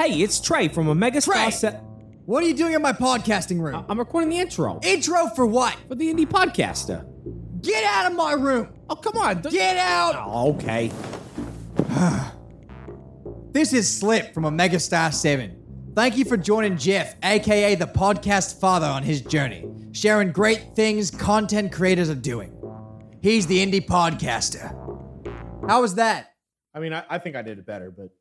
Hey, it's Trey from Omega Trey! Star What are you doing in my podcasting room? I'm recording the intro. Intro for what? For the Indie Podcaster. Get out of my room! Oh, come on. Get out! Oh, okay. This is Slip from Omega Star 7. Thank you for joining Jeff, aka the podcast father, on his journey, sharing great things content creators are doing. He's the Indie Podcaster. How was that? I mean, I think I did it better, but...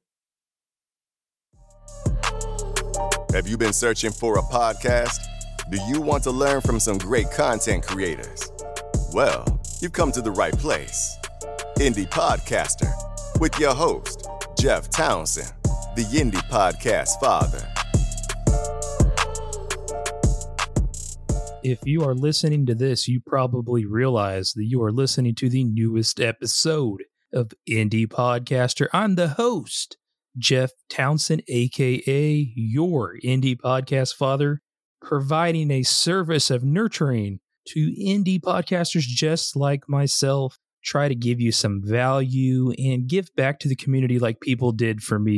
Have you been searching for a podcast? Do you want to learn from some great content creators? Well, you've come to the right place. Indie Podcaster, with your host, Jeff Townsend, the Indie Podcast father. If you are listening to this, you probably realize that you are listening to the newest episode of Indie Podcaster. I'm the host, Jeff Townsend, aka your Indie Podcast father, providing a service of nurturing to indie podcasters just like myself, try to give you some value and give back to the community like people did for me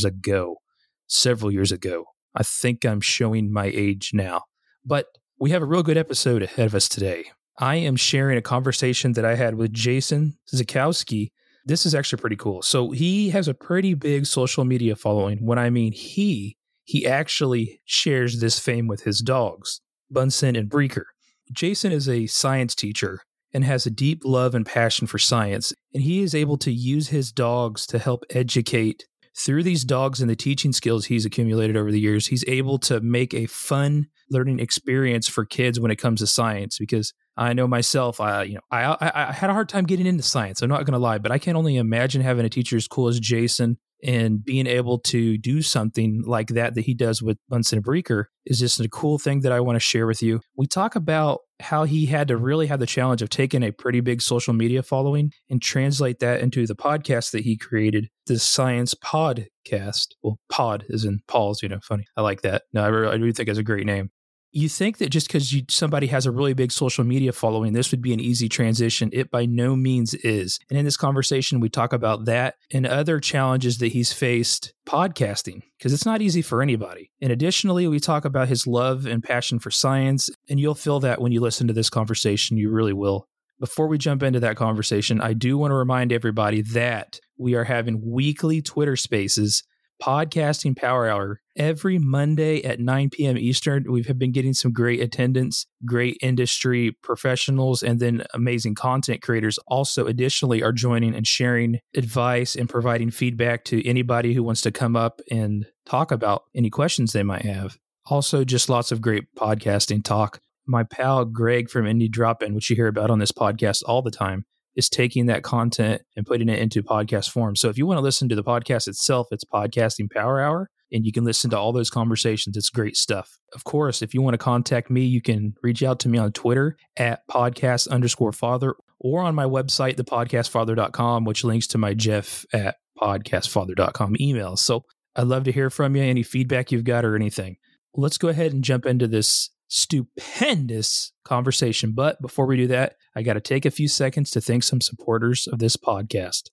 several years ago. I think I'm showing my age now, but we have a real good episode ahead of us today. I am sharing a conversation that I had with Jason Zakowski. This is actually pretty cool. So he has a pretty big social media following. When I mean he actually shares this fame with his dogs, Bunsen and Breaker. Jason is a science teacher and has a deep love and passion for science, and he is able to use his dogs to help educate. Through these dogs and the teaching skills he's accumulated over the years, he's able to make a fun learning experience for kids when it comes to science. Because I know myself, I had a hard time getting into science. I'm not going to lie, but I can only imagine having a teacher as cool as Jason and being able to do something like that he does with Bunsen and Breaker is just a cool thing that I want to share with you. We talk about how he had to really have the challenge of taking a pretty big social media following and translate that into the podcast that he created, the Science Podcast. Well, pod is in Paul's, funny. I like that. No, I really think it's a great name. You think that just because somebody has a really big social media following, this would be an easy transition. It by no means is. And in this conversation, we talk about that and other challenges that he's faced podcasting, because it's not easy for anybody. And additionally, we talk about his love and passion for science, and you'll feel that when you listen to this conversation. You really will. Before we jump into that conversation, I do want to remind everybody that we are having weekly Twitter Spaces, Podcasting Power Hour, every Monday at 9 p.m. Eastern. We've been getting some great attendance, great industry professionals, and then amazing content creators also additionally are joining and sharing advice and providing feedback to anybody who wants to come up and talk about any questions they might have. Also, just lots of great podcasting talk. My pal Greg from Indie Drop-In, which you hear about on this podcast all the time, is taking that content and putting it into podcast form. So if you want to listen to the podcast itself, it's Podcasting Power Hour, and you can listen to all those conversations. It's great stuff. Of course, if you want to contact me, you can reach out to me on Twitter at podcast_father or on my website, thepodcastfather.com, which links to my Jeff at podcastfather.com email. So I'd love to hear from you, any feedback you've got or anything. Let's go ahead and jump into this stupendous conversation. But before we do that, I got to take a few seconds to thank some supporters of this podcast.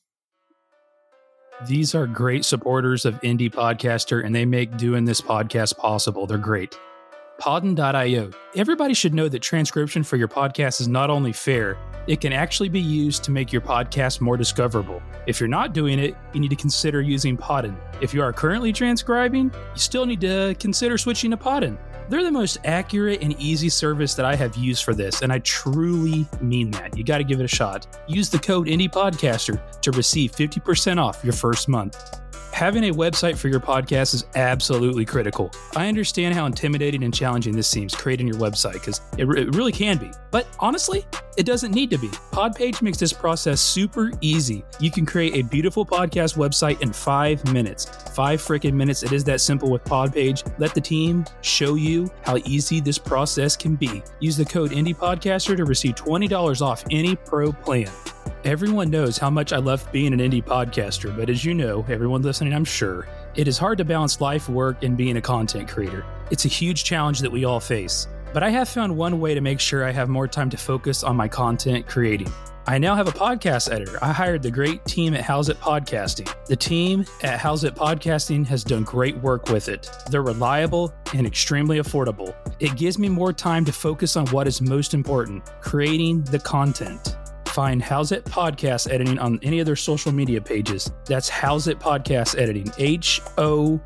These are great supporters of Indie Podcaster, and they make doing this podcast possible. They're great. Podden.io. Everybody should know that transcription for your podcast is not only fair, it can actually be used to make your podcast more discoverable. If you're not doing it, you need to consider using Podden. If you are currently transcribing, you still need to consider switching to Podden. They're the most accurate and easy service that I have used for this, and I truly mean that. You got to give it a shot. Use the code IndiePodcaster to receive 50% off your first month. Having a website for your podcast is absolutely critical. I understand how intimidating and challenging this seems, creating your website, because it really can be. But honestly, it doesn't need to be. Podpage makes this process super easy. You can create a beautiful podcast website in 5 minutes. 5 freaking minutes. It is that simple with Podpage. Let the team show you how easy this process can be. Use the code IndiePodcaster to receive $20 off any pro plan. Everyone knows how much I love being an indie podcaster, but as you know, everyone listening, I'm sure, it is hard to balance life, work, and being a content creator. It's a huge challenge that we all face. But I have found one way to make sure I have more time to focus on my content creating. I now have a podcast editor. I hired the great team at How's It Podcasting. The team at How's It Podcasting has done great work with it. They're reliable and extremely affordable. It gives me more time to focus on what is most important, creating the content. Find How's It Podcast Editing on any of their social media pages. That's How's It Podcast Editing, HOWZIT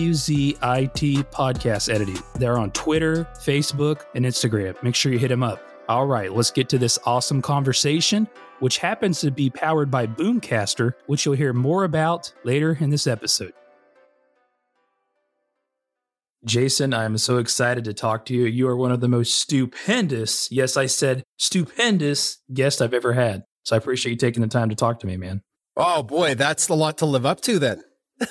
Podcast Editing. They're on Twitter, Facebook, and Instagram. Make sure you hit them up. All right, let's get to this awesome conversation, which happens to be powered by Boomcaster, which you'll hear more about later in this episode. Jason, I'm so excited to talk to you. You are one of the most stupendous, yes, I said stupendous guests I've ever had. So I appreciate you taking the time to talk to me, man. Oh boy, that's a lot to live up to then.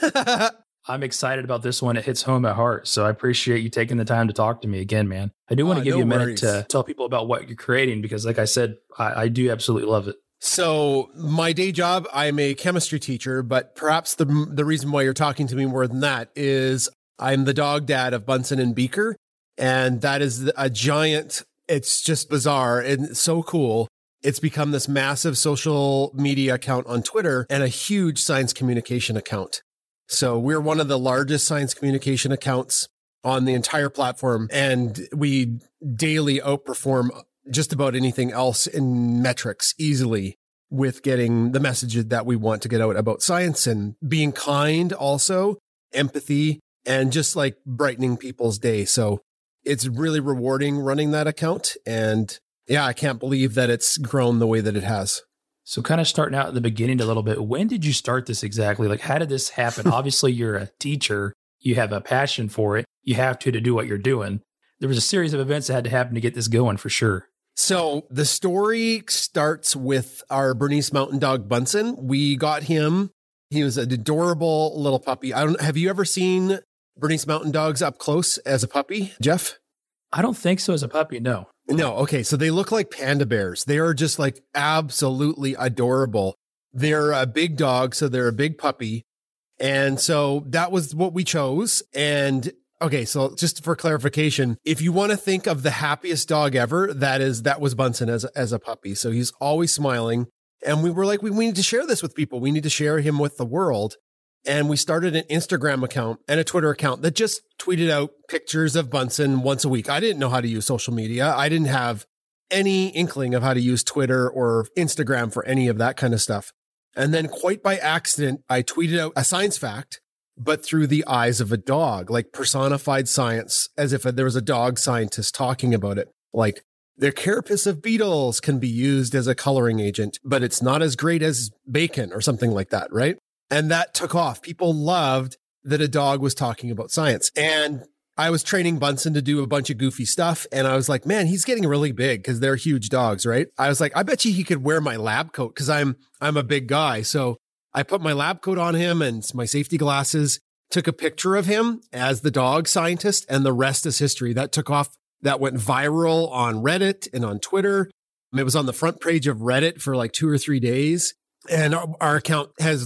I'm excited about this one. It hits home at heart. So I appreciate you taking the time to talk to me again, man. I do want to give you a minute to tell people about what you're creating because like I said, I do absolutely love it. So my day job, I'm a chemistry teacher, but perhaps the reason why you're talking to me more than that is I'm the dog dad of Bunsen and Beaker. And that is a giant, it's just bizarre and so cool. It's become this massive social media account on Twitter and a huge science communication account. So we're one of the largest science communication accounts on the entire platform. And we daily outperform just about anything else in metrics easily with getting the message that we want to get out about science and being kind, also empathy, and just like brightening people's day. So it's really rewarding running that account. And yeah, I can't believe that it's grown the way that it has. So kind of starting out at the beginning a little bit, when did you start this exactly? Like, how did this happen? Obviously, you're a teacher. You have a passion for it. You have to do what you're doing. There was a series of events that had to happen to get this going for sure. So the story starts with our Bernese Mountain Dog, Bunsen. We got him. He was an adorable little puppy. Have you ever seen Bernese Mountain Dogs up close as a puppy, Jeff? I don't think so as a puppy, no. No. Okay. So they look like panda bears. They are just like absolutely adorable. They're a big dog. So they're a big puppy. And so that was what we chose. And okay. So just for clarification, if you want to think of the happiest dog ever, that was Bunsen as a puppy. So he's always smiling. And we were like, we need to share this with people. We need to share him with the world. And we started an Instagram account and a Twitter account that just tweeted out pictures of Bunsen once a week. I didn't know how to use social media. I didn't have any inkling of how to use Twitter or Instagram for any of that kind of stuff. And then quite by accident, I tweeted out a science fact, but through the eyes of a dog, like personified science, as if there was a dog scientist talking about it. Like the carapace of beetles can be used as a coloring agent, but it's not as great as bacon or something like that, right? And that took off. People loved that a dog was talking about science. And I was training Bunsen to do a bunch of goofy stuff. And I was like, man, he's getting really big because they're huge dogs, right? I was like, I bet you he could wear my lab coat because I'm a big guy. So I put my lab coat on him and my safety glasses, took a picture of him as the dog scientist, and the rest is history. That took off. That went viral on Reddit and on Twitter. It was on the front page of Reddit for like 2 or 3 days. And our account has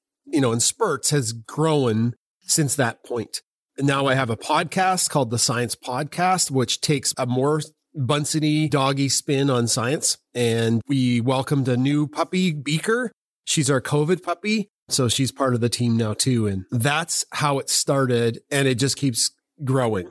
in spurts has grown since that point. And now I have a podcast called The Science Podcast, which takes a more Bunsen-y, doggy spin on science. And we welcomed a new puppy, Beaker. She's our COVID puppy. So she's part of the team now too. And that's how it started. And it just keeps growing.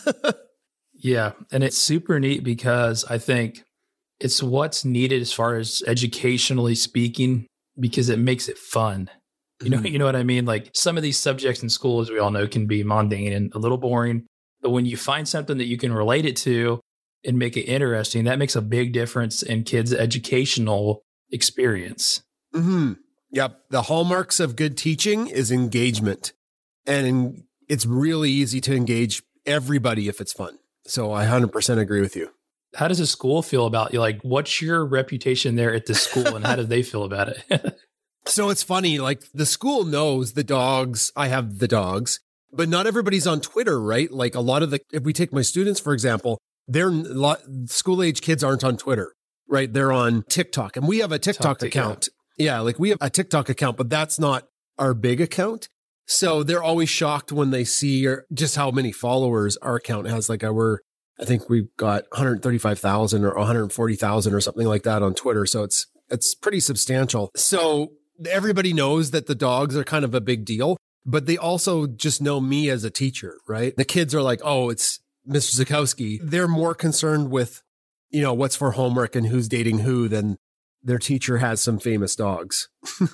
Yeah. And it's super neat because I think it's what's needed as far as educationally speaking, because it makes it fun. You know what I mean? Like some of these subjects in school, as we all know, can be mundane and a little boring. But when you find something that you can relate it to and make it interesting, that makes a big difference in kids' educational experience. Mm-hmm. Yep. The hallmarks of good teaching is engagement. And it's really easy to engage everybody if it's fun. So I 100% agree with you. How does a school feel about you? Like, what's your reputation there at the school and how do they feel about it? So it's funny, like the school knows the dogs, I have the dogs, but not everybody's on Twitter, right? Like a lot of if we take my students, for example, school age kids aren't on Twitter, right? They're on TikTok and we have a TikTok account. Yeah. Like we have a TikTok account, but that's not our big account. So they're always shocked when they see just how many followers our account has. Like I think we've got 135,000 or 140,000 or something like that on Twitter. So it's It's pretty substantial. So everybody knows that the dogs are kind of a big deal, but they also just know me as a teacher, right? The kids are like, oh, it's Mr. Zukowski. They're more concerned with, what's for homework and who's dating who than their teacher has some famous dogs.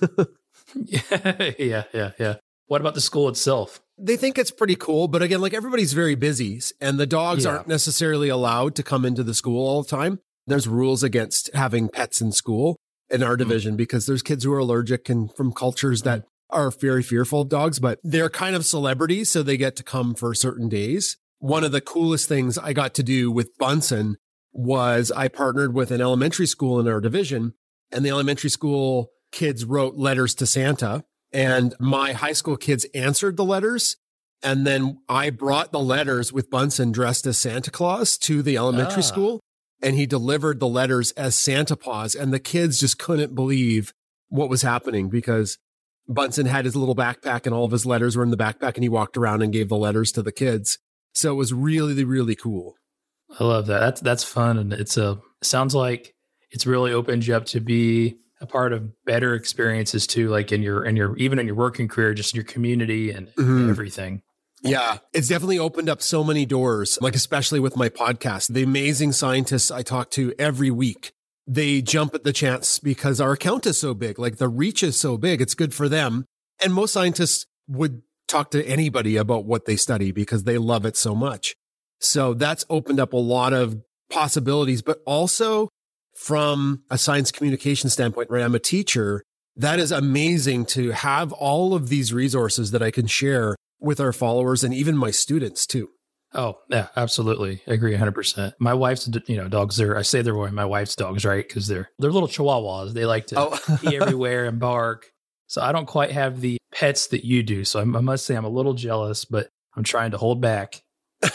Yeah. What about the school itself? They think it's pretty cool, but again, like everybody's very busy and the dogs aren't necessarily allowed to come into the school all the time. There's rules against having pets in school in our division because there's kids who are allergic and from cultures that are very fearful of dogs, but they're kind of celebrities, so they get to come for certain days. One of the coolest things I got to do with Bunsen was I partnered with an elementary school in our division, and the elementary school kids wrote letters to Santa, and my high school kids answered the letters. And then I brought the letters with Bunsen dressed as Santa Claus to the elementary school, and he delivered the letters as Santa Paws. And the kids just couldn't believe what was happening because Bunsen had his little backpack and all of his letters were in the backpack, and he walked around and gave the letters to the kids. So it was really, really cool. I love that. That's fun. And sounds like it's really opened you up to be a part of better experiences too, like in your even in your working career, just in your community and everything. Yeah, it's definitely opened up so many doors, like especially with my podcast. The amazing scientists I talk to every week, they jump at the chance because our account is so big, like the reach is so big, it's good for them. And most scientists would talk to anybody about what they study because they love it so much. So that's opened up a lot of possibilities, but also from a science communication standpoint, right? I'm a teacher. That is amazing to have all of these resources that I can share with our followers and even my students too. Oh, yeah, absolutely. I agree 100%. My wife's, dogs are, I say they're my wife's dogs, right? Because they're little chihuahuas. They like to pee everywhere and bark. So I don't quite have the pets that you do. So I must say I'm a little jealous, but I'm trying to hold back.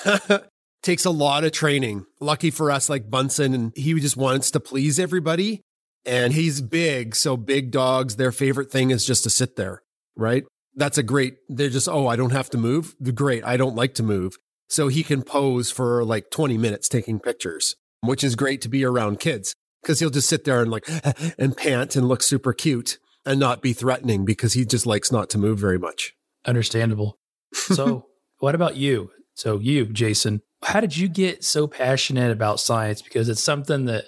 Takes a lot of training. Lucky for us, like Bunsen, and he just wants to please everybody. And he's big. So big dogs, their favorite thing is just to sit there, right? They're just, I don't have to move. Great. I don't like to move. So he can pose for like 20 minutes taking pictures, which is great to be around kids because he'll just sit there and and pant and look super cute and not be threatening because he just likes not to move very much. Understandable. So what about you? So you, Jason, how did you get so passionate about science? Because it's something that,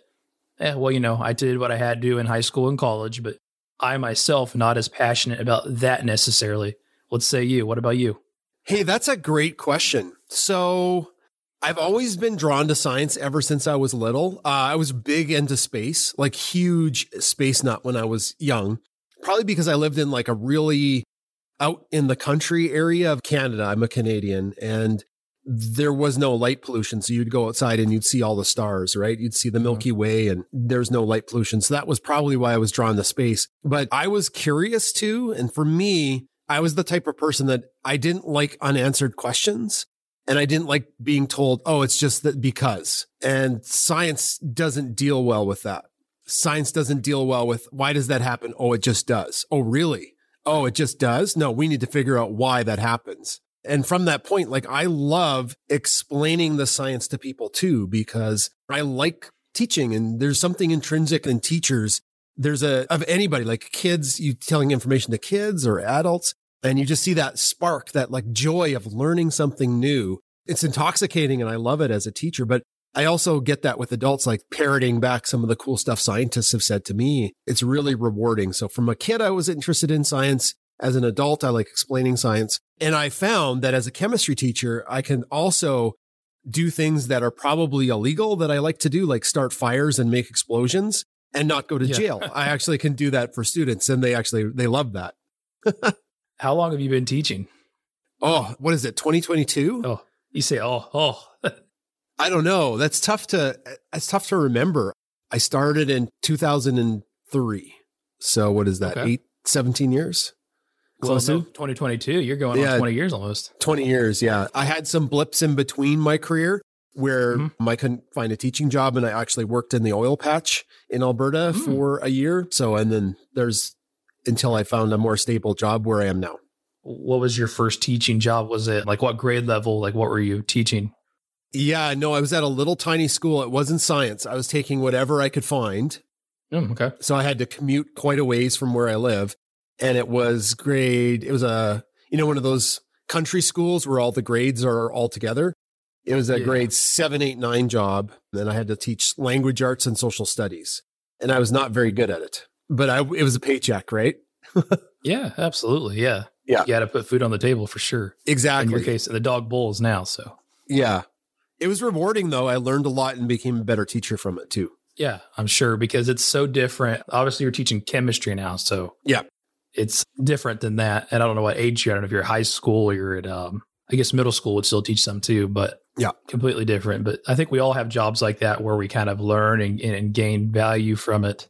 I did what I had to do in high school and college, but I myself not as passionate about that necessarily. Let's say you. What about you? Hey, that's a great question. So I've always been drawn to science ever since I was little. I was big into space, like huge space nut when I was young, probably because I lived in like a really out in the country area of Canada. I'm a Canadian, and there was no light pollution. So you'd go outside and you'd see all the stars, right? You'd see the Milky Way and there's no light pollution. So that was probably why I was drawn to space. But I was curious too. And for me, I was the type of person that I didn't like unanswered questions. And I didn't like being told, it's just that because. And science doesn't deal well with that. Science doesn't deal well with, why does that happen? Oh, it just does. Oh, really? Oh, it just does? No, we need to figure out why that happens. And from that point, I love explaining the science to people too, because I like teaching, and there's something intrinsic in teachers. Of anybody, like kids, you telling information to kids or adults, and you just see that spark, that joy of learning something new. It's intoxicating and I love it as a teacher, but I also get that with adults, parroting back some of the cool stuff scientists have said to me. It's really rewarding. So from a kid, I was interested in science. As an adult, I like explaining science. And I found that as a chemistry teacher, I can also do things that are probably illegal that I like to do, like start fires and make explosions and not go to jail. I actually can do that for students, and they love that. How long have you been teaching? Oh, what is it? 2022? Oh, you say, I don't know. It's tough to remember. I started in 2003. So what is that? 17 years? Close to 2022. You're going on 20 years almost. 20 years, yeah. I had some blips in between my career where I couldn't find a teaching job, and I actually worked in the oil patch in Alberta for a year. So, and then until I found a more stable job where I am now. What was your first teaching job? Was it what grade level? What were you teaching? Yeah, no, I was at a little tiny school. It wasn't science. I was taking whatever I could find Okay. So I had to commute quite a ways from where I live. And it was one of those country schools where all the grades are all together. It was a grade 7, 8, 9 job. Then I had to teach language arts and social studies. And I was not very good at it, but it was a paycheck, right? Yeah, absolutely. Yeah. Yeah. You got to put food on the table for sure. Exactly. In your case, the dog bowls now. So yeah, it was rewarding though. I learned a lot and became a better teacher from it too. yeah, I'm sure because it's so different. Obviously you're teaching chemistry now. So Yeah. it's different than that. And I don't know what age you're at. I don't know if you're high school or you're at, I guess middle school would still teach some too, but Yeah. completely different. But I think we all have jobs like that where we kind of learn and gain value from it.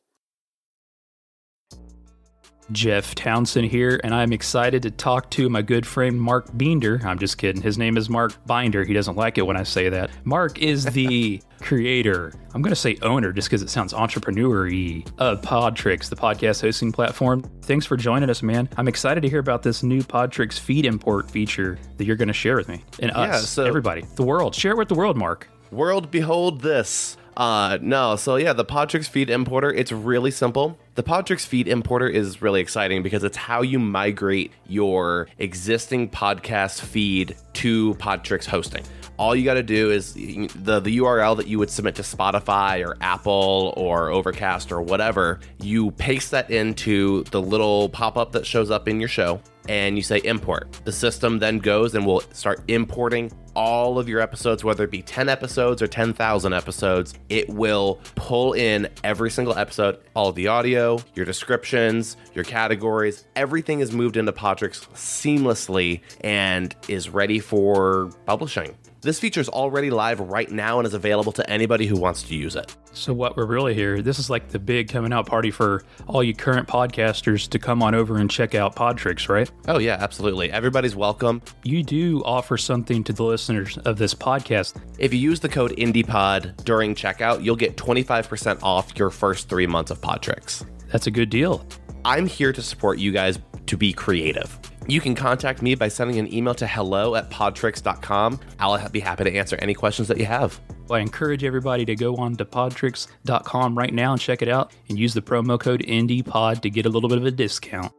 Jeff Townsend here, and I'm excited to talk to my good friend Mark Binder. I'm just kidding. His name is Mark Binder. He doesn't like it when I say that. Mark is the creator, I'm going to say owner just because it sounds entrepreneur-y, of Podtrix, the podcast hosting platform. Thanks for joining us, man. I'm excited to hear about this new Podtrix feed import feature that you're going to share with me and us, everybody, the world. Share it with the world, Mark. World, behold this. The Podtrix feed importer, it's really simple. The Podtrix feed importer is really exciting because it's how you migrate your existing podcast feed to Podtrix hosting. All you got to do is the URL that you would submit to Spotify or Apple or Overcast or whatever, you paste that into the little pop-up that shows up in your show and you say import. The system then goes and will start importing all of your episodes, whether it be 10 episodes or 10,000 episodes. It will pull in every single episode, all of the audio, your descriptions, your categories. Everything is moved into Podtrix seamlessly and is ready for publishing. This feature is already live right now and is available to anybody who wants to use it. So what we're really here, this is like the big coming out party for all you current podcasters to come on over and check out Podtrix, right? Oh yeah, absolutely. Everybody's welcome. You do offer something to the listeners of this podcast. If you use the code IndiePod during checkout, you'll get 25% off your first 3 months of Podtrix. That's a good deal. I'm here to support you guys to be creative. You can contact me by sending an email to hello@podtrix.com. I'll be happy to answer any questions that you have. Well, I encourage everybody to go on to podtrix.com right now and check it out and use the promo code IndiePod to get a little bit of a discount.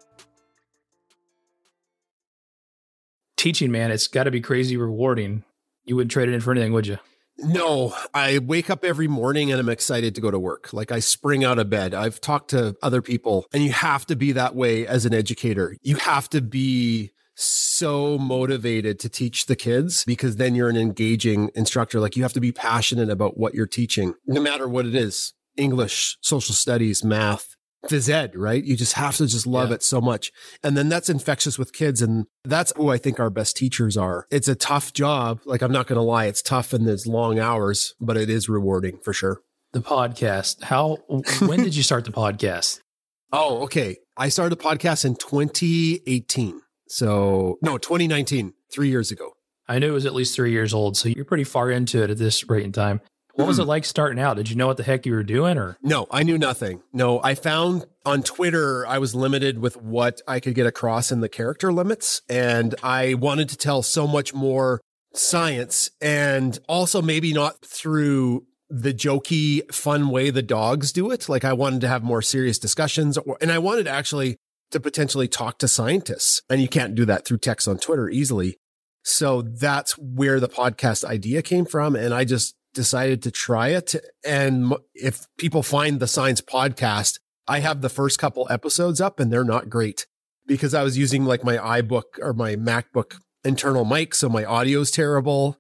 Teaching, man, it's got to be crazy rewarding. You wouldn't trade it in for anything, would you? No, I wake up every morning and I'm excited to go to work. Like I spring out of bed. I've talked to other people and you have to be that way as an educator. You have to be so motivated to teach the kids because then you're an engaging instructor. Like you have to be passionate about what you're teaching, no matter what it is. English, social studies, math, phys ed, right? You just have to just love it so much. And then that's infectious with kids. And that's who I think our best teachers are. It's a tough job. Like, I'm not going to lie. It's tough and there's long hours, but it is rewarding for sure. The podcast. When did you start the podcast? Oh, okay. I started the podcast in 2018. So no, 2019, 3 years ago. I knew it was at least 3 years old. So you're pretty far into it at this rate in time. What was it like starting out? Did you know what the heck you were doing or? No, I knew nothing. No, I found on Twitter, I was limited with what I could get across in the character limits. And I wanted to tell so much more science and also maybe not through the jokey, fun way the dogs do it. Like I wanted to have more serious discussions and I wanted actually to potentially talk to scientists. And you can't do that through text on Twitter easily. So that's where the podcast idea came from. And I just decided to try it. And if people find the science podcast, I have the first couple episodes up and they're not great because I was using like my iBook or my MacBook internal mic. So my audio is terrible.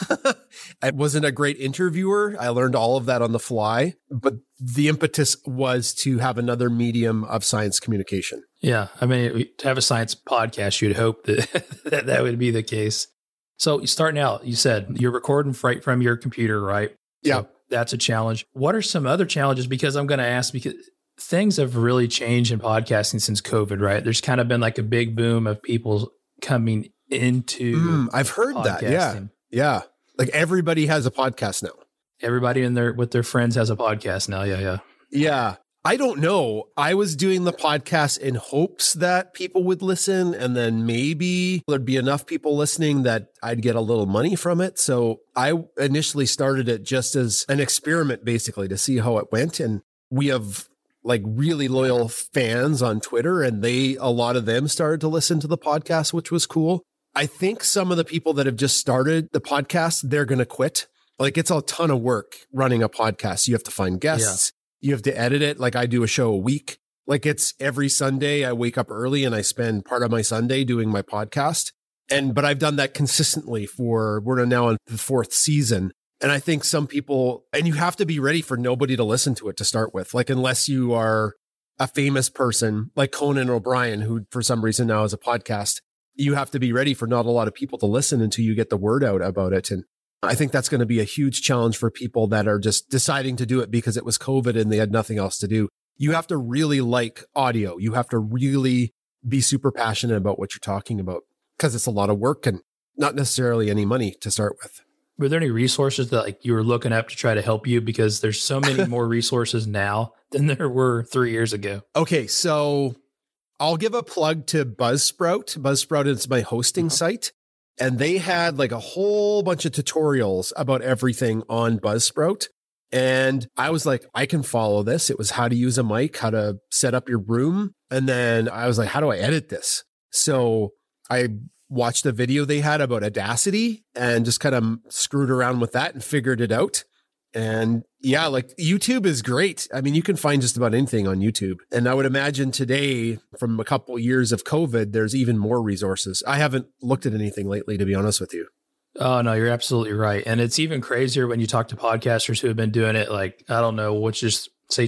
I wasn't a great interviewer. I learned all of that on the fly, but the impetus was to have another medium of science communication. Yeah. I mean, to have a science podcast, you'd hope that that would be the case. So starting out, you said you're recording right from your computer, right? Yeah. So that's a challenge. What are some other challenges? Because I'm going to ask, because things have really changed in podcasting since COVID, right? There's kind of been like a big boom of people coming into I've heard that. Yeah. podcasting. Yeah. Like everybody has a podcast now. Everybody with their friends has a podcast now. Yeah. Yeah. I don't know. I was doing the podcast in hopes that people would listen and then maybe there'd be enough people listening that I'd get a little money from it. So I initially started it just as an experiment, basically, to see how it went. And we have like really loyal fans on Twitter, and a lot of them started to listen to the podcast, which was cool. I think some of the people that have just started the podcast, they're going to quit. Like, it's a ton of work running a podcast. You have to find guests. You have to edit it. Like, I do a show a week. Like, it's every Sunday I wake up early and I spend part of my Sunday doing my podcast. But I've done that consistently we're now on the 4th season. And I think some people, and you have to be ready for nobody to listen to it to start with. Like, unless you are a famous person like Conan O'Brien, who for some reason now has a podcast, you have to be ready for not a lot of people to listen until you get the word out about it. And I think that's going to be a huge challenge for people that are just deciding to do it because it was COVID and they had nothing else to do. You have to really like audio. You have to really be super passionate about what you're talking about, because it's a lot of work and not necessarily any money to start with. Were there any resources that like you were looking up to try to help you? Because there's so many more resources now than there were 3 years ago. Okay, so I'll give a plug to Buzzsprout. Buzzsprout is my hosting site, and they had like a whole bunch of tutorials about everything on Buzzsprout. And I was like, I can follow this. It was how to use a mic, how to set up your room. And then I was like, how do I edit this? So I watched a video they had about Audacity and just kind of screwed around with that and figured it out. And yeah, like YouTube is great. I mean, you can find just about anything on YouTube. And I would imagine today, from a couple of years of COVID, there's even more resources. I haven't looked at anything lately, to be honest with you. Oh, no, you're absolutely right. And it's even crazier when you talk to podcasters who have been doing it, like, I don't know, which is say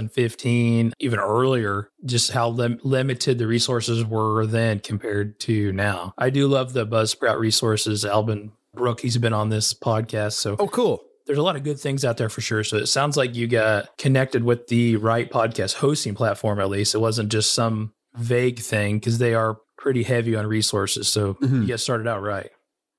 2015, even earlier, just how limited the resources were then compared to now. I do love the Buzzsprout resources. Alvin Brooke, he's been on this podcast. So oh, cool. There's a lot of good things out there for sure. So it sounds like you got connected with the right podcast hosting platform, at least. It wasn't just some vague thing, because they are pretty heavy on resources. So you got started out right.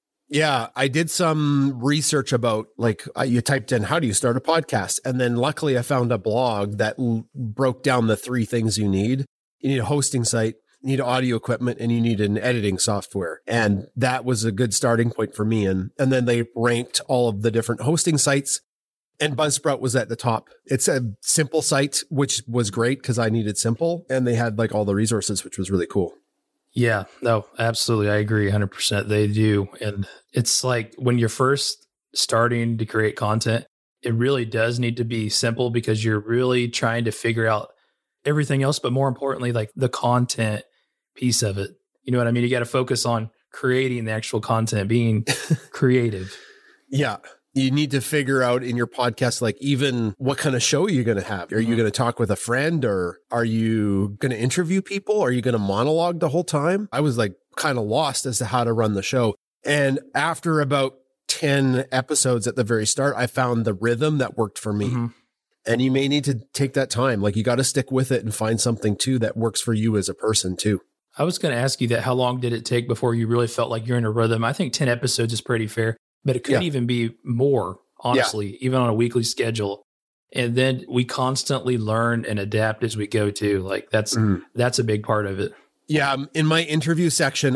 Yeah, I did some research about, like, you typed in, how do you start a podcast? And then luckily I found a blog that broke down the 3 things you need. You need a hosting site, you need audio equipment, and you need an editing software. And that was a good starting point for me. And then they ranked all of the different hosting sites, and Buzzsprout was at the top. It's a simple site, which was great because I needed simple. And they had like all the resources, which was really cool. Yeah, no, absolutely. I agree 100%. They do. And it's like when you're first starting to create content, it really does need to be simple, because you're really trying to figure out everything else, but more importantly, like the content piece of it. You know what I mean? You got to focus on creating the actual content, being creative. Yeah. You need to figure out in your podcast, like, even what kind of show you're going to have. Are you going to talk with a friend, or are you going to interview people? Are you going to monologue the whole time? I was like kind of lost as to how to run the show. And after about 10 episodes at the very start, I found the rhythm that worked for me. And you may need to take that time. Like, you got to stick with it and find something too that works for you as a person too. I was going to ask you that. How long did it take before you really felt like you're in a rhythm? I think 10 episodes is pretty fair. But it could even be more, honestly, even on a weekly schedule. And then we constantly learn and adapt as we go too. Like that's a big part of it. Yeah. In my interview section,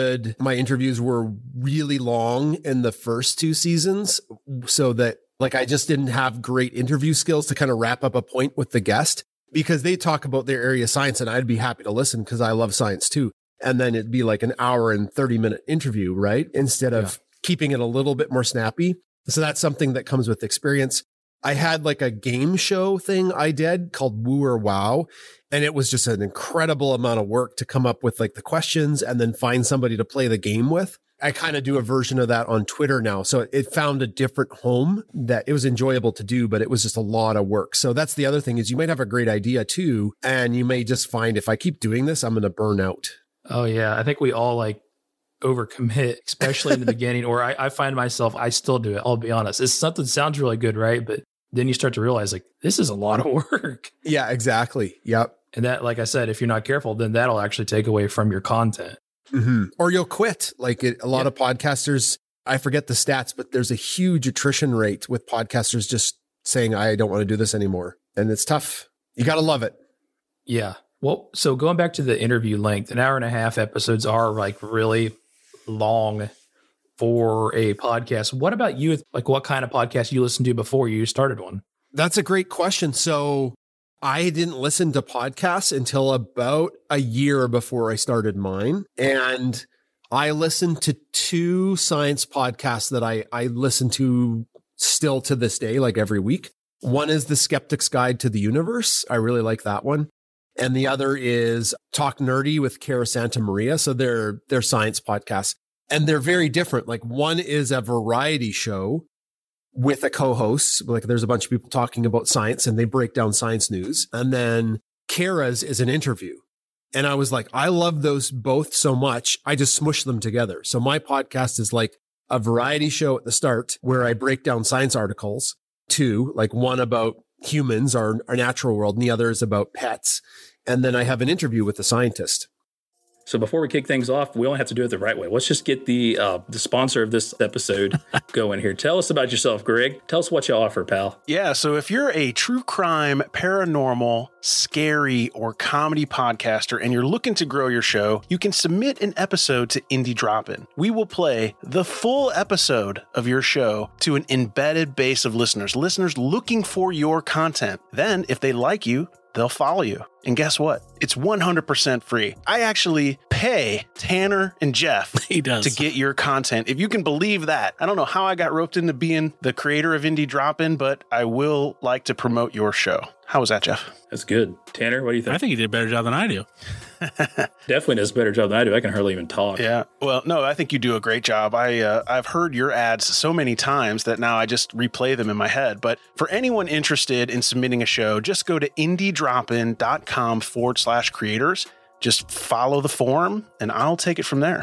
my interviews were really long in the first 2 seasons, so that like I just didn't have great interview skills to kind of wrap up a point with the guest, because they talk about their area of science and I'd be happy to listen because I love science too. And then it'd be like an hour and 30-minute interview, right? Instead of keeping it a little bit more snappy. So that's something that comes with experience. I had like a game show thing I did called Woo or Wow. And it was just an incredible amount of work to come up with like the questions and then find somebody to play the game with. I kind of do a version of that on Twitter now. So it found a different home that it was enjoyable to do, but it was just a lot of work. So that's the other thing, is you might have a great idea too. And you may just find, if I keep doing this, I'm going to burn out. Oh yeah. I think we all like overcommit, especially in the beginning, or I find myself, I still do it. I'll be honest. It's something that sounds really good, right? But then you start to realize like, this is a lot of work. Yeah, exactly. Yep. And that, like I said, if you're not careful, then that'll actually take away from your content. Or you'll quit. Like a lot of podcasters, I forget the stats, but there's a huge attrition rate with podcasters just saying, I don't want to do this anymore. And it's tough. You got to love it. Yeah. Well, so going back to the interview length, 1.5 hour episodes are like really long for a podcast. What about you? Like, what kind of podcast you listened to before you started one? That's a great question. So I didn't listen to podcasts until about a year before I started mine. And I listened to 2 science podcasts that I listen to still to this day, like every week. One is The Skeptic's Guide to the Universe. I really like that one. And the other is Talk Nerdy with Cara Santa Maria. So they're science podcasts. And they're very different. Like one is a variety show with a co-host. Like there's a bunch of people talking about science and they break down science news. And then Kara's is an interview. And I was like, I love those both so much. I just smush them together. So my podcast is like a variety show at the start where I break down science articles. 2, like one about humans, our natural world, and the other is about pets. And then I have an interview with a scientist. So before we kick things off, we only have to do it the right way. Let's just get the sponsor of this episode going here. Tell us about yourself, Greg. Tell us what you offer, pal. Yeah, so if you're a true crime, paranormal, scary, or comedy podcaster and you're looking to grow your show, you can submit an episode to Indie Drop-In. We will play the full episode of your show to an embedded base of listeners looking for your content. Then, if they like you, they'll follow you. And guess what? It's 100% free. I actually pay Tanner and Jeff to get your content. If you can believe that. I don't know how I got roped into being the creator of Indie Drop-In, but I will like to promote your show. How was that, Jeff? That's good. Tanner, what do you think? I think you did a better job than I do. Definitely does a better job than I do. I can hardly even talk. Yeah. Well, no, I think you do a great job. I've heard your ads so many times that now I just replay them in my head. But for anyone interested in submitting a show, just go to indiedropin.com/creators. Just follow the form and I'll take it from there.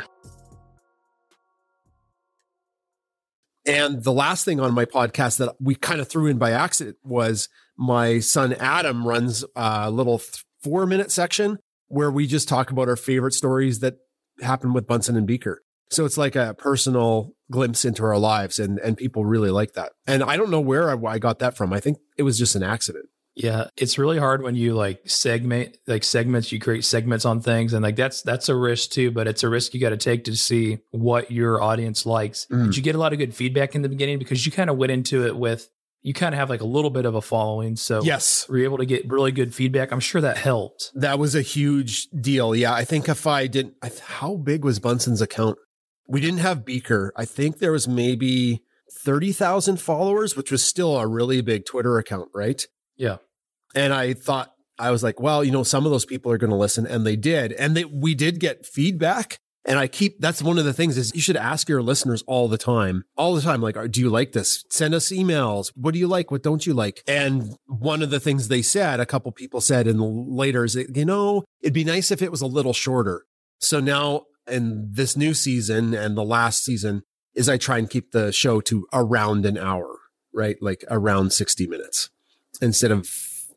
And the last thing on my podcast that we kind of threw in by accident was my son Adam runs a little 4-minute section where we just talk about our favorite stories that happened with Bunsen and Beaker. So it's like a personal glimpse into our lives, and people really like that. And I don't know where I got that from. I think it was just an accident. Yeah, it's really hard when you segments, you create segments on things, and like that's a risk too, but it's a risk you got to take to see what your audience likes. Did you get a lot of good feedback in the beginning because you kind of went into it with, you kind of have like a little bit of a following. So yes, were you able to get really good feedback? I'm sure that helped. That was a huge deal. Yeah, I think if I didn't, how big was Bunsen's account? We didn't have Beaker. I think there was maybe 30,000 followers, which was still a really big Twitter account, right? Yeah. And I was like, well, some of those people are going to listen, and they did. And we did get feedback. And that's one of the things is you should ask your listeners all the time, like, do you like this? Send us emails. What do you like? What don't you like? And one of the things they said, a couple people said later is, it'd be nice if it was a little shorter. So now in this new season and the last season is I try and keep the show to around an hour, right? Like around 60 minutes instead of,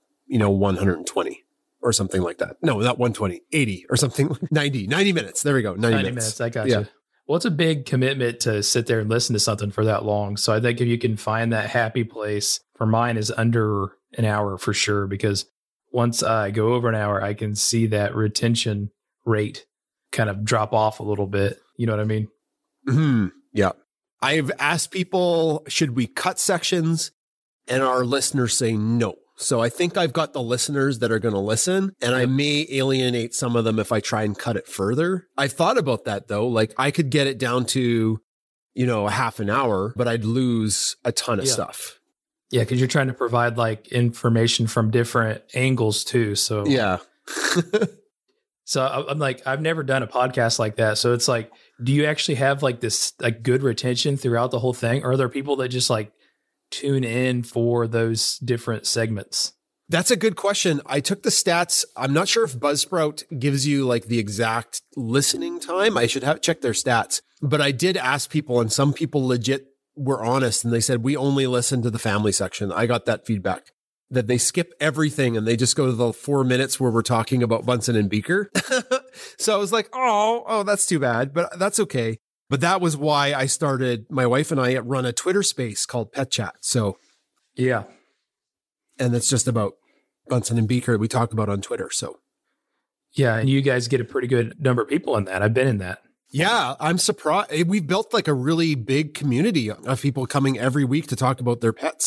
120. Or something like that. No, not 120, 80 or something. 90 minutes. There we go. 90 minutes. I got you. Well, it's a big commitment to sit there and listen to something for that long. So I think if you can find that happy place, for mine is under an hour for sure, because once I go over an hour, I can see that retention rate kind of drop off a little bit. You know what I mean? Mm-hmm. Yeah. I've asked people, should we cut sections? And our listeners say no. So I think I've got the listeners that are going to listen, and I may alienate some of them if I try and cut it further. I've thought about that though. Like I could get it down to, a half an hour, but I'd lose a ton of stuff. Yeah. Cause you're trying to provide like information from different angles too. So yeah. So I'm like, I've never done a podcast like that. So it's like, do you actually have like this like good retention throughout the whole thing? Or are there people that just like tune in for those different segments? That's a good question. I took the stats. I'm not sure if Buzzsprout gives you like the exact listening time. I should check their stats, but I did ask people, and some people legit were honest, and they said, we only listen to the family section. I got that feedback that they skip everything and they just go to the 4 minutes where we're talking about Bunsen and Beaker. So I was like, oh, that's too bad, but that's okay. But that was why I started, my wife and I run a Twitter space called Pet Chat. So, yeah. And it's just about Bunsen and Beaker we talk about on Twitter. So, yeah. And you guys get a pretty good number of people in that. I've been in that. Yeah. I'm surprised. We've built like a really big community of people coming every week to talk about their pets.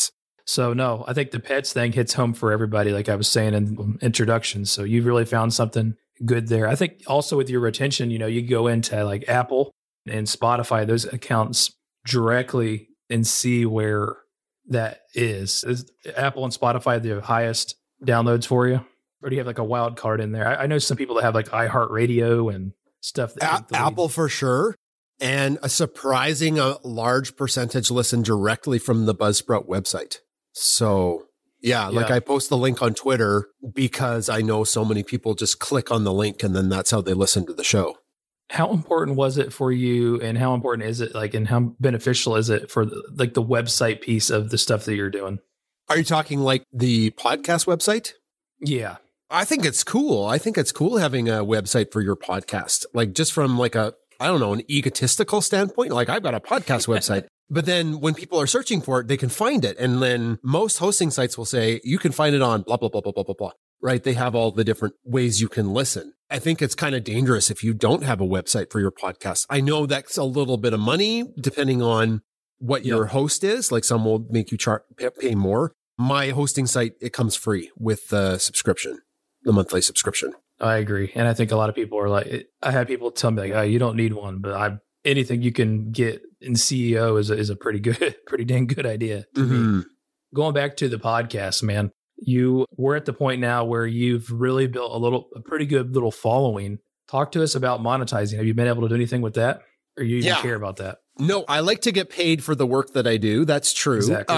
So no, I think the pets thing hits home for everybody, like I was saying in introduction. So you've really found something good there. I think also with your retention, you go into like Apple and Spotify, those accounts directly and see where that is. Is Apple and Spotify the highest downloads for you? Or do you have like a wild card in there? I know some people that have like iHeartRadio and stuff. Apple for sure. And a surprising large percentage listen directly from the Buzzsprout website. So yeah, like I post the link on Twitter because I know so many people just click on the link and then that's how they listen to the show. How important was it for you, and how important is it, like, and how beneficial is it for the website piece of the stuff that you're doing? Are you talking like the podcast website? Yeah. I think it's cool. I think it's cool having a website for your podcast. Like just from like an egotistical standpoint, like I've got a podcast website, but then when people are searching for it, they can find it. And then most hosting sites will say, you can find it on blah, blah, blah, blah, blah, blah, blah. Right? They have all the different ways you can listen. I think it's kind of dangerous if you don't have a website for your podcast. I know that's a little bit of money depending on what your host is. Like some will make you pay more. My hosting site, it comes free with the subscription, the monthly subscription. I agree. And I think a lot of people are like, I have people tell me like, oh, you don't need one, but anything you can get in CEO is a pretty dang good idea to me. Going back to the podcast, man, we're at the point now where you've really built a pretty good little following. Talk to us about monetizing. Have you been able to do anything with that? Or you even care about that? No, I like to get paid for the work that I do. That's true. Exactly.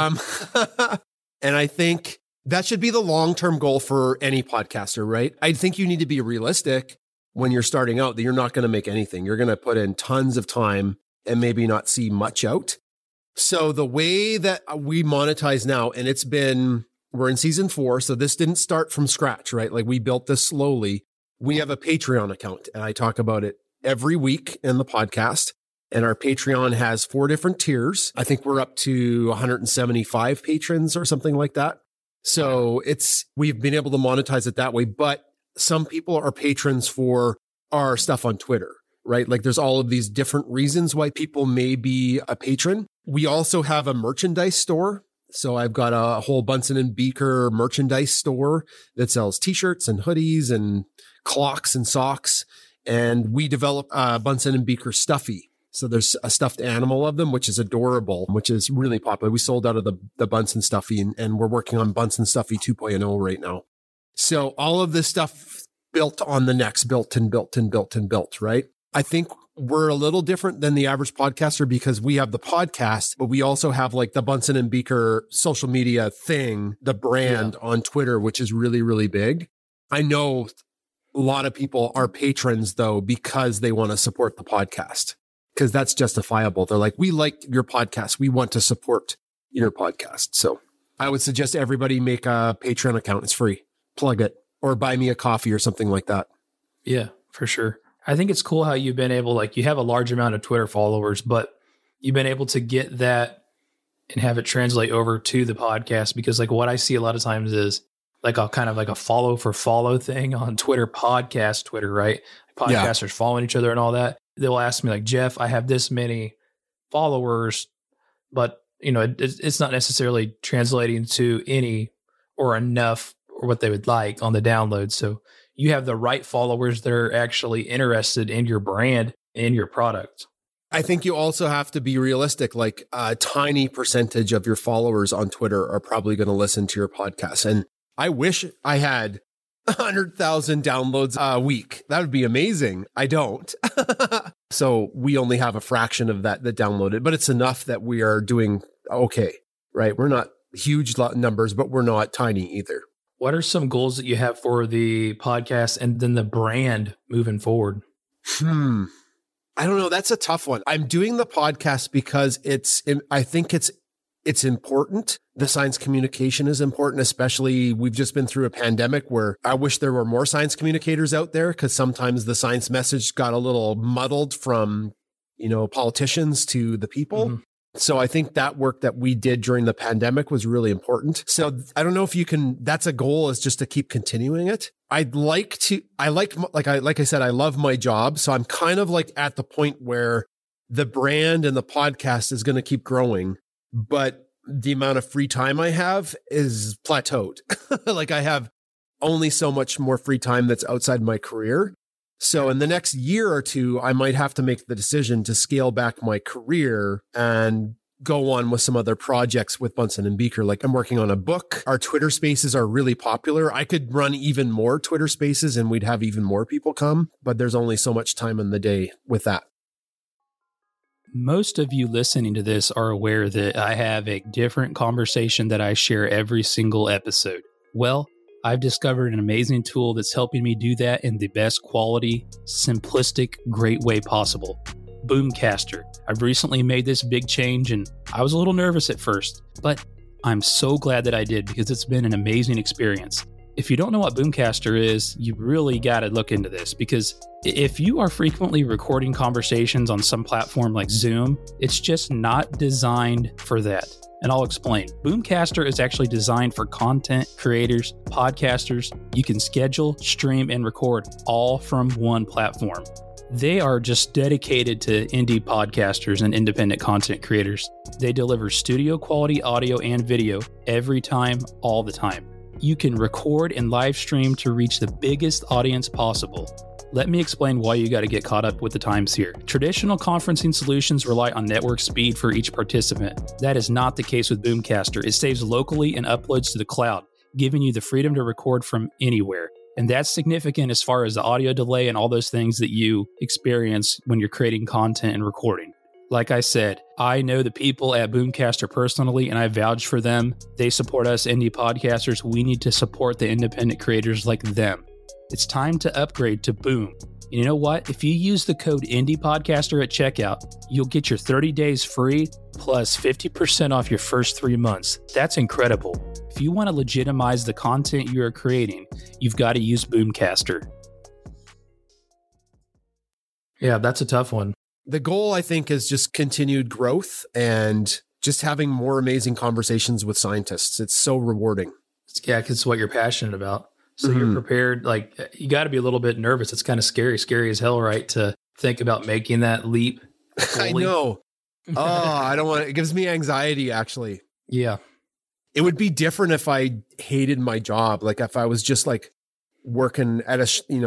And I think that should be the long-term goal for any podcaster, right? I think you need to be realistic when you're starting out that you're not going to make anything. You're going to put in tons of time and maybe not see much out. So the way that we monetize now, and we're in season 4, so this didn't start from scratch, right? Like we built this slowly. We have a Patreon account, and I talk about it every week in the podcast. And our Patreon has 4 different tiers. I think we're up to 175 patrons or something like that. So we've been able to monetize it that way, but some people are patrons for our stuff on Twitter, right? Like there's all of these different reasons why people may be a patron. We also have a merchandise store. So I've got a whole Bunsen and Beaker merchandise store that sells t-shirts and hoodies and clocks and socks. And we develop Bunsen and Beaker Stuffy. So there's a stuffed animal of them, which is adorable, which is really popular. We sold out of the Bunsen Stuffy and we're working on Bunsen Stuffy 2.0 right now. So all of this stuff built on the next, built, right? I think we're a little different than the average podcaster because we have the podcast, but we also have like the Bunsen and Beaker social media thing, the brand on Twitter, which is really, really big. I know a lot of people are patrons though, because they want to support the podcast. Because that's justifiable. They're like, we like your podcast. We want to support your podcast. So I would suggest everybody make a Patreon account. It's free. Plug it or buy me a coffee or something like that. Yeah, for sure. I think it's cool how you've been able, like you have a large amount of Twitter followers, but you've been able to get that and have it translate over to the podcast. Because like what I see a lot of times is like a kind of like a follow for follow thing on Twitter, Twitter, right? Podcasters following each other and all that. They'll ask me like, Jeff, I have this many followers, but it's not necessarily translating to any or enough or what they would like on the download. So you have the right followers that are actually interested in your brand and your product. I think you also have to be realistic. Like a tiny percentage of your followers on Twitter are probably going to listen to your podcast. And I wish I had 100,000 downloads a week. That would be amazing. I don't. So we only have a fraction of that downloaded, but it's enough that we are doing okay, right? We're not huge numbers, but we're not tiny either. What are some goals that you have for the podcast and then the brand moving forward? I don't know. That's a tough one. I'm doing the podcast because I think it's important. The science communication is important, especially we've just been through a pandemic where I wish there were more science communicators out there because sometimes the science message got a little muddled from, politicians to the people. Mm-hmm. So I think that work that we did during the pandemic was really important. So I don't know if you can, that's a goal is just to keep continuing it. I said, I love my job. So I'm kind of like at the point where the brand and the podcast is going to keep growing, but the amount of free time I have is plateaued. Like I have only so much more free time that's outside my career. So in the next year or two, I might have to make the decision to scale back my career and go on with some other projects with Bunsen and Beaker. Like I'm working on a book. Our Twitter spaces are really popular. I could run even more Twitter spaces and we'd have even more people come, but there's only so much time in the day with that. Most of you listening to this are aware that I have a different conversation that I share every single episode. Well, I've discovered an amazing tool that's helping me do that in the best quality, simplistic, great way possible. Boomcaster. I've recently made this big change and I was a little nervous at first, but I'm so glad that I did because it's been an amazing experience. If you don't know what Boomcaster is, you really got to look into this because if you are frequently recording conversations on some platform like Zoom, it's just not designed for that. And I'll explain. Boomcaster is actually designed for content creators, podcasters. You can schedule, stream, and record all from one platform. They are just dedicated to indie podcasters and independent content creators. They deliver studio quality audio and video every time, all the time. You can record and live stream to reach the biggest audience possible. Let me explain why you got to get caught up with the times here. Traditional conferencing solutions rely on network speed for each participant. That is not the case with Boomcaster. It saves locally and uploads to the cloud, giving you the freedom to record from anywhere. And that's significant as far as the audio delay and all those things that you experience when you're creating content and recording. Like I said, I know the people at Boomcaster personally, and I vouch for them. They support us indie podcasters. We need to support the independent creators like them. It's time to upgrade to Boom. And you know what? If you use the code IndiePodcaster at checkout, you'll get your 30 days free plus 50% off your first 3 months. That's incredible. If you want to legitimize the content you are creating, you've got to use Boomcaster. Yeah, that's a tough one. The goal, I think, is just continued growth and just having more amazing conversations with scientists. It's so rewarding. Yeah, because it's what you're passionate about. So you're prepared. Like, you got to be a little bit nervous. It's kind of scary as hell, right? To think about making that leap. I know. Oh, I don't want it. It gives me anxiety, actually. Yeah. It would be different if I hated my job. Like if I was just like working at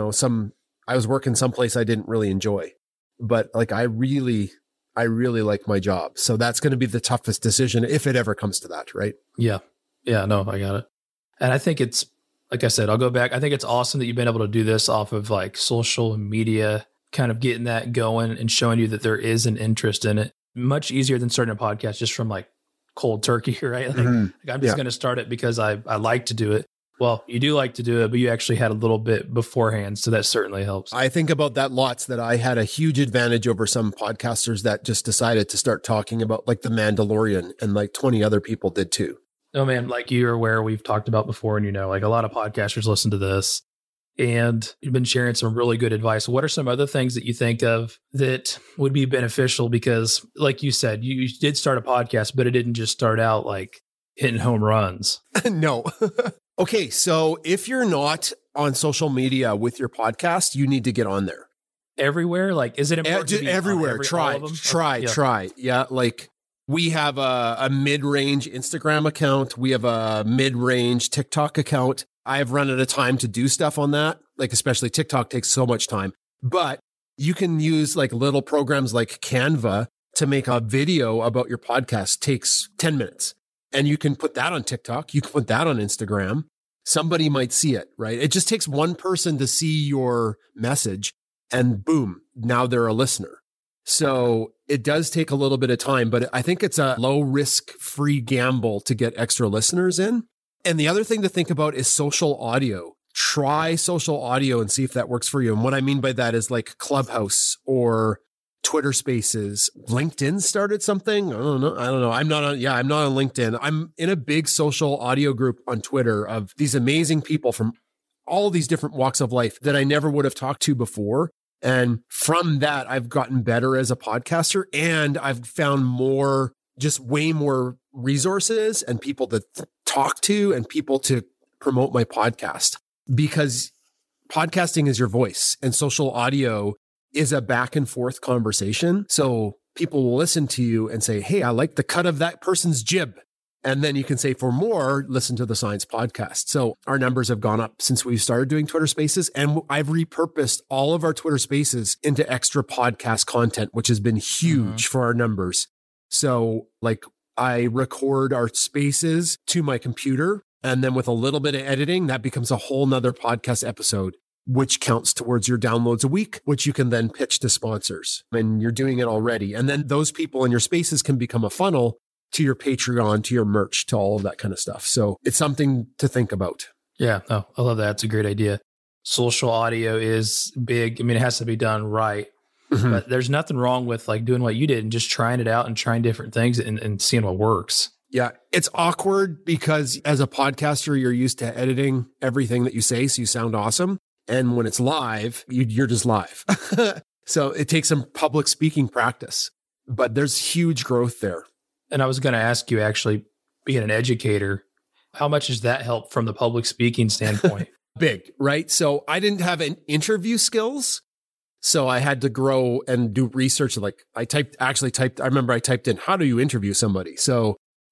I was working someplace I didn't really enjoy. But like, I really like my job. So that's going to be the toughest decision if it ever comes to that, right? Yeah. Yeah, no, I got it. And I think it's, like I said, I'll go back. I think it's awesome that you've been able to do this off of like social media, kind of getting that going and showing you that there is an interest in it. Much easier than starting a podcast just from like cold turkey, right? Like, I'm just going to start it because I like to do it. Well, you do like to do it, but you actually had a little bit beforehand. So that certainly helps. I think about that lots, that I had a huge advantage over some podcasters that just decided to start talking about like The Mandalorian, and like 20 other people did too. Oh man, like you're aware, we've talked about before, and you know, like a lot of podcasters listen to this and you've been sharing some really good advice. What are some other things that you think of that would be beneficial? Because like you said, you did start a podcast, but it didn't just start out like hitting home runs. No. Okay. So if you're not on social media with your podcast, you need to get on there. Everywhere? Like, is it important to be everywhere? Try. Yeah. Like, we have a mid-range Instagram account. We have a mid-range TikTok account. I've run out of time to do stuff on that. Like, especially TikTok takes so much time. But you can use like little programs like Canva to make a video about your podcast. Takes 10 minutes. And you can put that on TikTok. You can put that on Instagram. Somebody might see it, right? It just takes one person to see your message and boom, now they're a listener. So it does take a little bit of time, but I think it's a low risk free gamble to get extra listeners in. And the other thing to think about is social audio. Try social audio and see if that works for you. And what I mean by that is like Clubhouse or Twitter Spaces. LinkedIn started something. I don't know. I'm not on LinkedIn. I'm in a big social audio group on Twitter of these amazing people from all these different walks of life that I never would have talked to before. And from that, I've gotten better as a podcaster, and I've found way more resources and people to talk to and people to promote my podcast, because podcasting is your voice and social audio is a back and forth conversation. So people will listen to you and say, hey, I like the cut of that person's jib. And then you can say for more, listen to the Science Podcast. So our numbers have gone up since we started doing Twitter Spaces. And I've repurposed all of our Twitter Spaces into extra podcast content, which has been huge for our numbers. So like I record our spaces to my computer, and then with a little bit of editing, that becomes a whole nother podcast episode, which counts towards your downloads a week, which you can then pitch to sponsors. And you're doing it already. And then those people in your spaces can become a funnel to your Patreon, to your merch, to all of that kind of stuff. So it's something to think about. Yeah. Oh, I love that. It's a great idea. Social audio is big. I mean, it has to be done right. But there's nothing wrong with like doing what you did and just trying it out and trying different things and seeing what works. Yeah. It's awkward because as a podcaster, you're used to editing everything that you say, so you sound awesome. And when it's live, you're just live. So it takes some public speaking practice, but there's huge growth there. And I was going to ask you, actually, being an educator, how much does that help from the public speaking standpoint? Big, right? So I didn't have an interview skills. So I had to grow and do research. Like I remember I typed in, how do you interview somebody? So,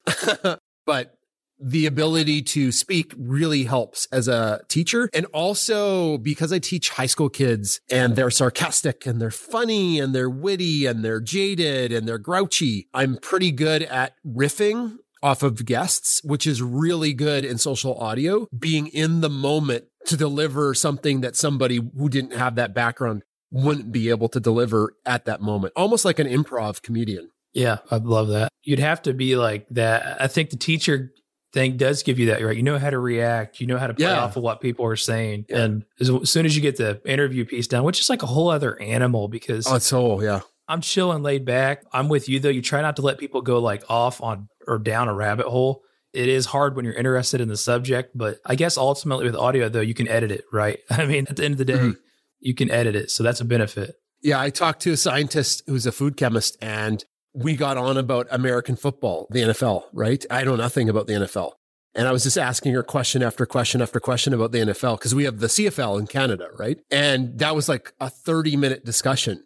but the ability to speak really helps as a teacher. And also because I teach high school kids and they're sarcastic and they're funny and they're witty and they're jaded and they're grouchy, I'm pretty good at riffing off of guests, which is really good in social audio, being in the moment to deliver something that somebody who didn't have that background wouldn't be able to deliver at that moment. Almost like an improv comedian. Yeah, I love that. You'd have to be like that. I think the teacher thing does give you that, right? You know how to react. You know how to play off of what people are saying. Yeah. And as soon as you get the interview piece down, which is like a whole other animal because I'm chilling, laid back. I'm with you though. You try not to let people go like off on or down a rabbit hole. It is hard when you're interested in the subject, but I guess ultimately with audio though, you can edit it, right? I mean, at the end of the day, you can edit it. So that's a benefit. Yeah. I talked to a scientist who's a food chemist and we got on about American football, the NFL, right? I know nothing about the NFL. And I was just asking her question after question after question about the NFL because we have the CFL in Canada, right? And that was like a 30-minute discussion.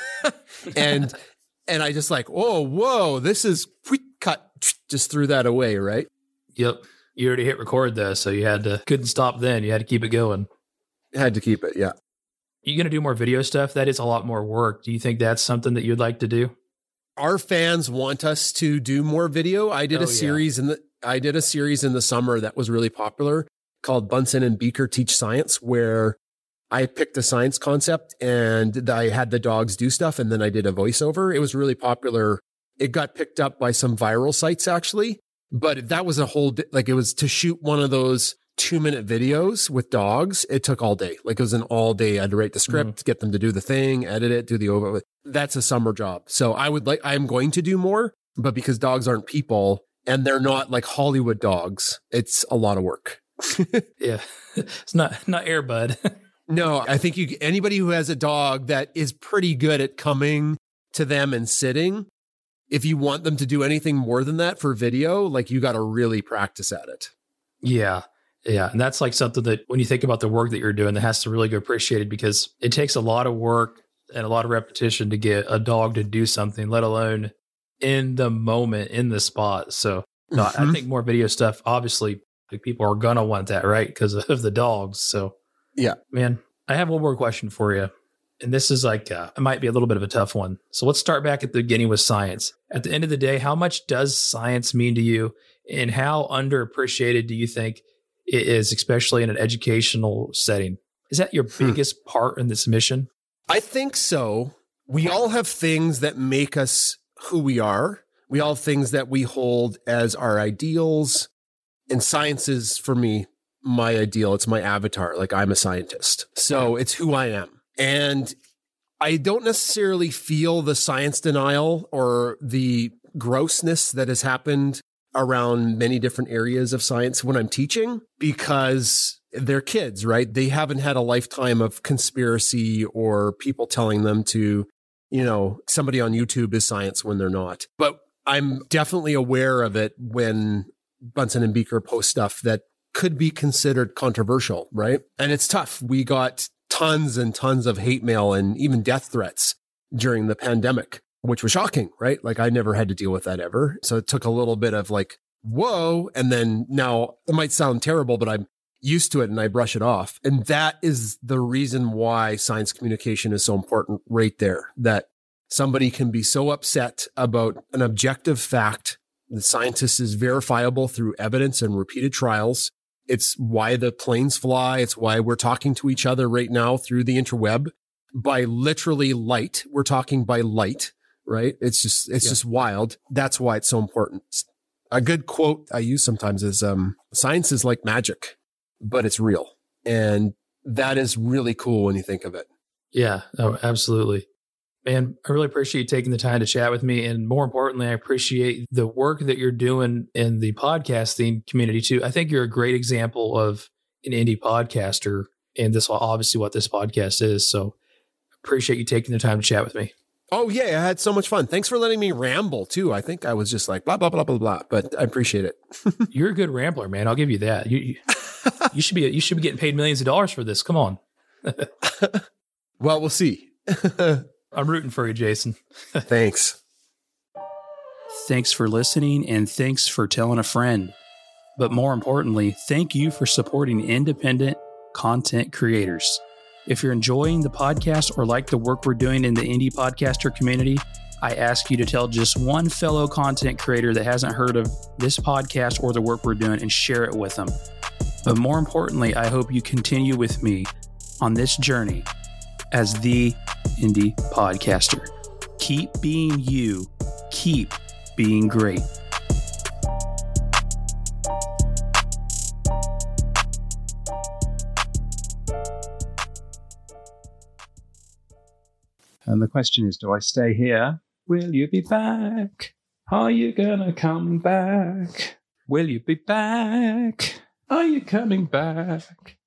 and I just like, whoa, this is quick cut, just threw that away, right? Yep. You already hit record though, so you couldn't stop then. You had to keep it going. Had to keep it, yeah. You going to do more video stuff? That is a lot more work. Do you think that's something that you'd like to do? Our fans want us to do more video. I did a series in the summer that was really popular called Bunsen and Beaker Teach Science, where I picked a science concept and I had the dogs do stuff and then I did a voiceover. It was really popular. It got picked up by some viral sites actually, but that was it was to shoot one of those 2-minute videos with dogs. It took all day. Like it was an all day. I had to write the script, get them to do the thing, edit it, do the over. That's a summer job. So I'm going to do more, but because dogs aren't people and they're not like Hollywood dogs, it's a lot of work. Yeah. It's not Air Bud. No, I think anybody who has a dog that is pretty good at coming to them and sitting, if you want them to do anything more than that for video, like you got to really practice at it. Yeah. Yeah. And that's like something that when you think about the work that you're doing, that has to really go appreciated because it takes a lot of work and a lot of repetition to get a dog to do something, let alone in the moment, in the spot. So no, I think more video stuff, obviously, like people are going to want that, right? Because of the dogs. So yeah, man, I have one more question for you. And this is like, it might be a little bit of a tough one. So let's start back at the beginning with science. At the end of the day, how much does science mean to you and how underappreciated do you think it is, especially in an educational setting? Is that your biggest part in this mission? I think so. We all have things that make us who we are. We all have things that we hold as our ideals. And science is, for me, my ideal. It's my avatar. Like I'm a scientist. So it's who I am. And I don't necessarily feel the science denial or the grossness that has happened around many different areas of science when I'm teaching because they're kids, right? They haven't had a lifetime of conspiracy or people telling them to, somebody on YouTube is science when they're not. But I'm definitely aware of it when Bunsen and Beaker post stuff that could be considered controversial, right? And it's tough. We got tons and tons of hate mail and even death threats during the pandemic, which was shocking, right? Like I never had to deal with that ever. So it took a little bit of like whoa. And then now it might sound terrible, but I'm used to it and I brush it off. And that is the reason why science communication is so important right there, that somebody can be so upset about an objective fact. The scientist is verifiable through evidence and repeated trials. It's why the planes fly. It's why we're talking to each other right now through the interweb by literally light. We're talking by light, right? It's just wild. That's why it's so important. A good quote I use sometimes is, science is like magic, but it's real. And that is really cool when you think of it. Yeah, oh, absolutely. Man, I really appreciate you taking the time to chat with me. And more importantly, I appreciate the work that you're doing in the podcasting community too. I think you're a great example of an indie podcaster. And this is obviously what this podcast is. So appreciate you taking the time to chat with me. Oh, yeah. I had so much fun. Thanks for letting me ramble too. I think I was just like blah, blah, blah, blah, blah, but I appreciate it. You're a good rambler, man. I'll give you that. You should be getting paid millions of dollars for this. Come on. Well, we'll see. I'm rooting for you, Jason. Thanks. Thanks for listening, and thanks for telling a friend. But more importantly, thank you for supporting independent content creators. If you're enjoying the podcast or like the work we're doing in the indie podcaster community, I ask you to tell just one fellow content creator that hasn't heard of this podcast or the work we're doing and share it with them. But more importantly, I hope you continue with me on this journey as the indie podcaster. Keep being you. Keep being great. And the question is, do I stay here? Will you be back? Are you gonna come back? Will you be back? Are you coming back?